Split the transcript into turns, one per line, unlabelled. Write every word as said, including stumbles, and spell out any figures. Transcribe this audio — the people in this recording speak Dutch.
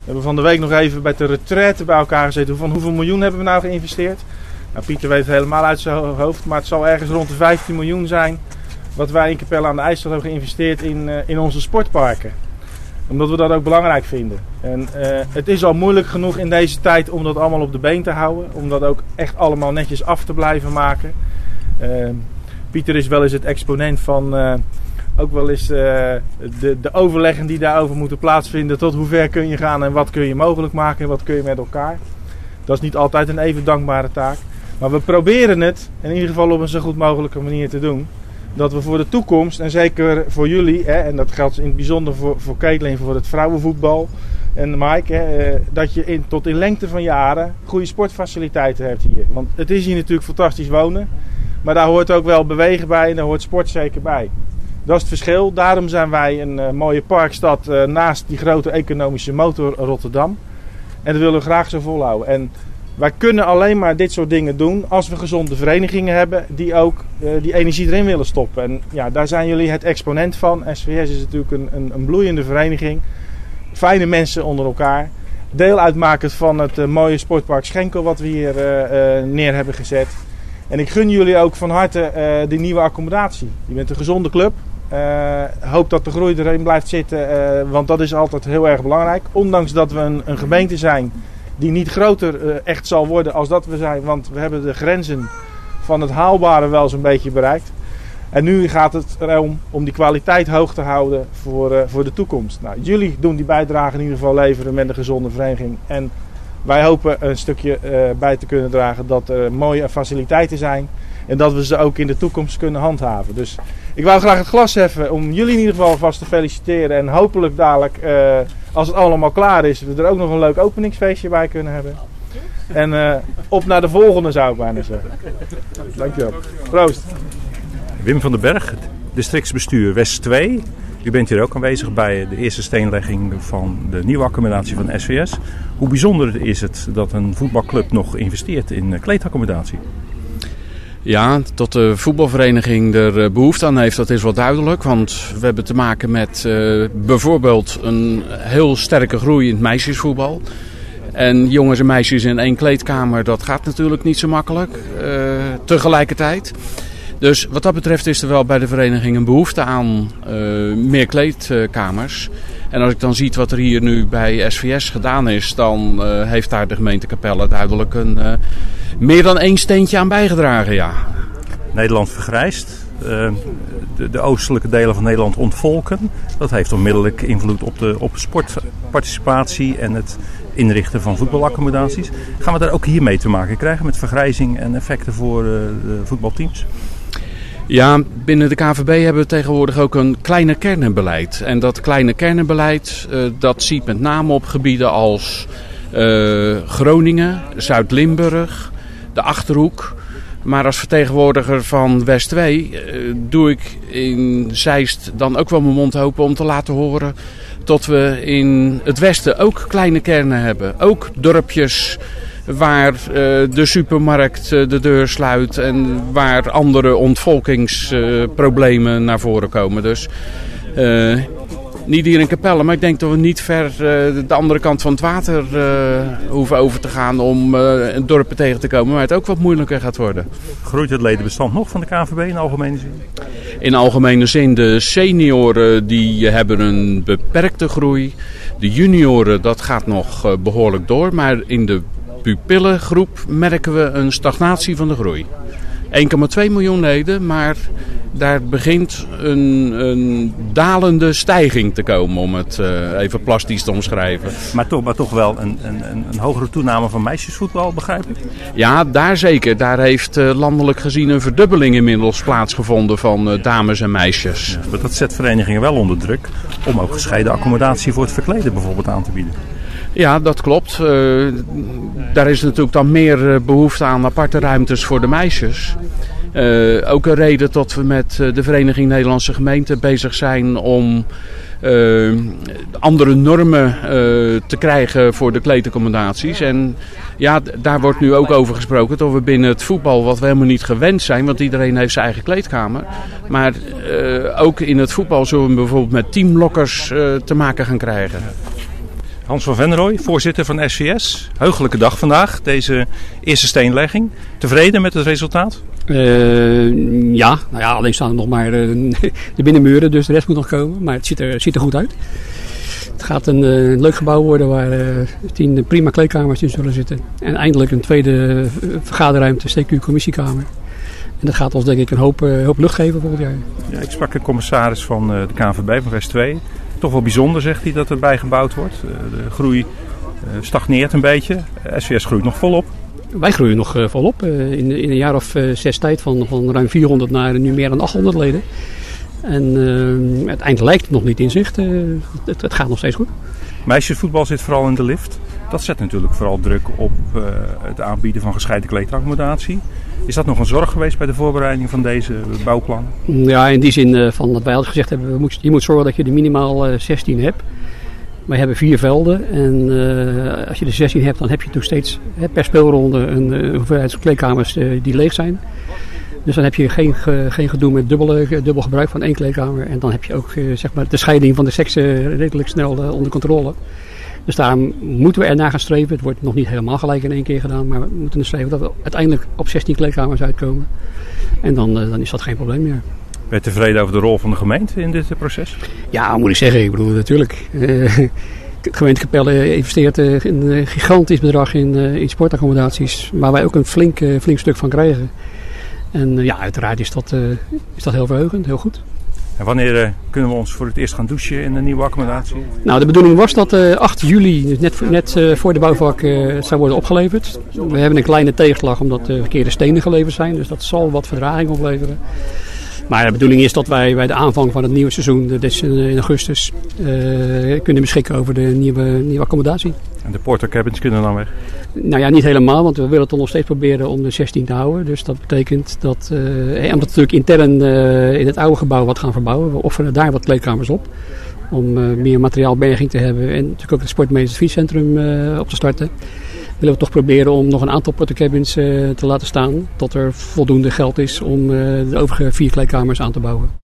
We hebben van de week nog even bij de retraite bij elkaar gezeten. Van hoeveel miljoen hebben we nou geïnvesteerd? Nou, Pieter weet het helemaal uit zijn hoofd, maar het zal ergens rond de vijftien miljoen zijn wat wij in Capelle aan de IJssel hebben geïnvesteerd in, uh, in onze sportparken. Omdat we dat ook belangrijk vinden. En uh, het is al moeilijk genoeg in deze tijd om dat allemaal op de been te houden. Om dat ook echt allemaal netjes af te blijven maken. Uh, Pieter is wel eens het exponent van uh, ook wel eens uh, de, de overleggen die daarover moeten plaatsvinden. Tot hoe ver kun je gaan en wat kun je mogelijk maken en wat kun je met elkaar. Dat is niet altijd een even dankbare taak. Maar we proberen het in ieder geval op een zo goed mogelijke manier te doen. Dat we voor de toekomst, en zeker voor jullie, hè, en dat geldt in het bijzonder voor, voor Caitlin, voor het vrouwenvoetbal en Mike, hè, dat je in, tot in lengte van jaren goede sportfaciliteiten hebt hier. Want het is hier natuurlijk fantastisch wonen, maar daar hoort ook wel bewegen bij en daar hoort sport zeker bij. Dat is het verschil. Daarom zijn wij een uh, mooie parkstad uh, naast die grote economische motor Rotterdam. En dat willen we graag zo volhouden. En wij kunnen alleen maar dit soort dingen doen als we gezonde verenigingen hebben die ook uh, die energie erin willen stoppen. En ja, daar zijn jullie het exponent van. S V S is natuurlijk een, een, een bloeiende vereniging. Fijne mensen onder elkaar. Deel uitmakend van het uh, mooie sportpark Schenkel wat we hier uh, uh, neer hebben gezet. En ik gun jullie ook van harte uh, die nieuwe accommodatie. Je bent een gezonde club. Uh, hoop dat de groei erin blijft zitten, uh, want dat is altijd heel erg belangrijk. Ondanks dat we een, een gemeente zijn die niet groter uh, echt zal worden als dat we zijn. Want we hebben de grenzen van het haalbare wel zo'n beetje bereikt. En nu gaat het erom om die kwaliteit hoog te houden voor, uh, voor de toekomst. Nou, jullie doen die bijdrage in ieder geval leveren met een gezonde vereniging. En wij hopen een stukje uh, bij te kunnen dragen dat er mooie faciliteiten zijn. En dat we ze ook in de toekomst kunnen handhaven. Dus ik wou graag het glas heffen om jullie in ieder geval vast te feliciteren. En hopelijk dadelijk, uh, als het allemaal klaar is, we er ook nog een leuk openingsfeestje bij kunnen hebben. En uh, op naar de volgende zou ik bijna zeggen. Dankjewel. Proost.
Wim van den Berg, districtsbestuur West twee. U bent hier ook aanwezig bij de eerste steenlegging van de nieuwe accommodatie van S V S. Hoe bijzonder is het dat een voetbalclub nog investeert in kleedaccommodatie?
Ja, dat de voetbalvereniging er behoefte aan heeft, dat is wel duidelijk. Want we hebben te maken met uh, bijvoorbeeld een heel sterke groei in het meisjesvoetbal. En jongens en meisjes in één kleedkamer, dat gaat natuurlijk niet zo makkelijk uh, tegelijkertijd. Dus wat dat betreft is er wel bij de vereniging een behoefte aan uh, meer kleedkamers. En als ik dan zie wat er hier nu bij S V S gedaan is, dan uh, heeft daar de gemeente Capelle duidelijk een, uh, meer dan één steentje aan bijgedragen. Ja.
Nederland vergrijst. Uh, de, de oostelijke delen van Nederland ontvolken. Dat heeft onmiddellijk invloed op de, op de sportparticipatie en het inrichten van voetbalaccommodaties. Gaan we daar ook hiermee te maken krijgen met vergrijzing en effecten voor uh, de voetbalteams?
Ja, binnen de K V B hebben we tegenwoordig ook een kleine kernenbeleid. En dat kleine kernenbeleid, uh, dat ziet met name op gebieden als uh, Groningen, Zuid-Limburg, de Achterhoek. Maar als vertegenwoordiger van West twee uh, doe ik in Zeist dan ook wel mijn mond open om te laten horen dat we in het westen ook kleine kernen hebben. Ook dorpjes waar uh, de supermarkt uh, de deur sluit en waar andere ontvolkingsproblemen uh, naar voren komen. Dus uh, niet hier in Capelle, maar ik denk dat we niet ver uh, de andere kant van het water uh, hoeven over te gaan om uh, een dorpen tegen te komen waar het ook wat moeilijker gaat worden.
Groeit het ledenbestand nog van de K V B in algemene zin?
In algemene zin, de senioren die hebben een beperkte groei. De junioren, dat gaat nog uh, behoorlijk door, maar in de pupillengroep merken we een stagnatie van de groei. één komma twee miljoen leden, maar daar begint een, een dalende stijging te komen, om het uh, even plastisch te omschrijven.
Maar toch, maar toch wel een, een, een hogere toename van meisjesvoetbal, begrijp ik?
Ja, daar zeker. Daar heeft uh, landelijk gezien een verdubbeling inmiddels plaatsgevonden van uh, dames en meisjes.
Ja, maar dat zet verenigingen wel onder druk om ook gescheiden accommodatie voor het verkleden bijvoorbeeld aan te bieden.
Ja, dat klopt. Uh, daar is natuurlijk dan meer behoefte aan aparte ruimtes voor de meisjes. Uh, ook een reden dat we met de Vereniging Nederlandse Gemeenten bezig zijn om uh, andere normen uh, te krijgen voor de kleedaccommodaties. En ja, daar wordt nu ook over gesproken dat we binnen het voetbal, wat we helemaal niet gewend zijn, want iedereen heeft zijn eigen kleedkamer. Maar uh, ook in het voetbal zullen we bijvoorbeeld met teamlokkers uh, te maken gaan krijgen.
Hans van Venrooy, voorzitter van S V S. Heugelijke dag vandaag, deze eerste steenlegging. Tevreden met het resultaat?
Uh, ja, nou ja, alleen staan er nog maar uh, de binnenmuren, dus de rest moet nog komen. Maar het ziet er, ziet er goed uit. Het gaat een, uh, een leuk gebouw worden waar uh, tien prima kleedkamers in zullen zitten. En eindelijk een tweede vergaderruimte, C Q-commissiekamer. En dat gaat ons denk ik een hoop, uh, hoop lucht geven volgend jaar.
Ja, ik sprak een commissaris van uh, de K N V B, van West twee. Toch wel bijzonder, zegt hij, dat erbij gebouwd wordt. Uh, de groei uh, stagneert een beetje. S V S groeit nog volop. Wij
groeien nog uh, volop. Uh, in, in een jaar of uh, zes tijd van, van ruim vierhonderd naar nu meer dan achthonderd leden. En uh, het eind lijkt nog niet in zicht. Uh, het, het gaat nog steeds goed.
Meisjesvoetbal zit vooral in de lift. Dat zet natuurlijk vooral druk op uh, het aanbieden van gescheiden kleedaccommodatie. Is dat nog een zorg geweest bij de voorbereiding van deze bouwplan?
Ja, in die zin uh, van dat wij altijd gezegd hebben, we moet, je moet zorgen dat je er minimaal uh, zestien hebt. Wij hebben vier velden en uh, als je er zestien hebt, dan heb je toch steeds hè, per speelronde een, een hoeveelheid kleedkamers uh, die leeg zijn. Dus dan heb je geen, ge, geen gedoe met dubbele, dubbel gebruik van één kleedkamer. En dan heb je ook uh, zeg maar de scheiding van de seksen redelijk snel uh, onder controle. Dus daar moeten we ernaar gaan streven. Het wordt nog niet helemaal gelijk in één keer gedaan. Maar we moeten er streven dat we uiteindelijk op zestien kleedkamers uitkomen. En dan, uh, dan is dat geen probleem meer.
Ben je tevreden over de rol van de gemeente in dit proces?
Ja, moet ik zeggen. Ik bedoel, natuurlijk. Uh, de gemeente Capelle investeert uh, een gigantisch bedrag in, uh, in sportaccommodaties. Waar wij ook een flink, uh, flink stuk van krijgen. En uh, ja, uiteraard is dat, uh, is dat heel verheugend, heel goed.
En wanneer uh, kunnen we ons voor het eerst gaan douchen in de nieuwe accommodatie?
Nou, de bedoeling was dat uh, acht juli, dus net, net uh, voor de bouwvak, uh, het zou worden opgeleverd. We hebben een kleine tegenslag omdat de verkeerde stenen geleverd zijn, dus dat zal wat vertraging opleveren. Maar de bedoeling is dat wij bij de aanvang van het nieuwe seizoen, dat is in augustus, uh, kunnen beschikken over de nieuwe, nieuwe accommodatie.
En de portercabins kunnen dan weg?
Nou ja, niet helemaal, want we willen toch nog steeds proberen om de zestien te houden. Dus dat betekent dat, uh, omdat we natuurlijk intern uh, in het oude gebouw wat gaan verbouwen. We offeren daar wat kleedkamers op. Om uh, meer materiaalberging te hebben en natuurlijk ook het Sportmeesters Fietscentrum uh, op te starten. Willen we toch proberen om nog een aantal portercabins uh, te laten staan. Tot er voldoende geld is om uh, de overige vier kleedkamers aan te bouwen.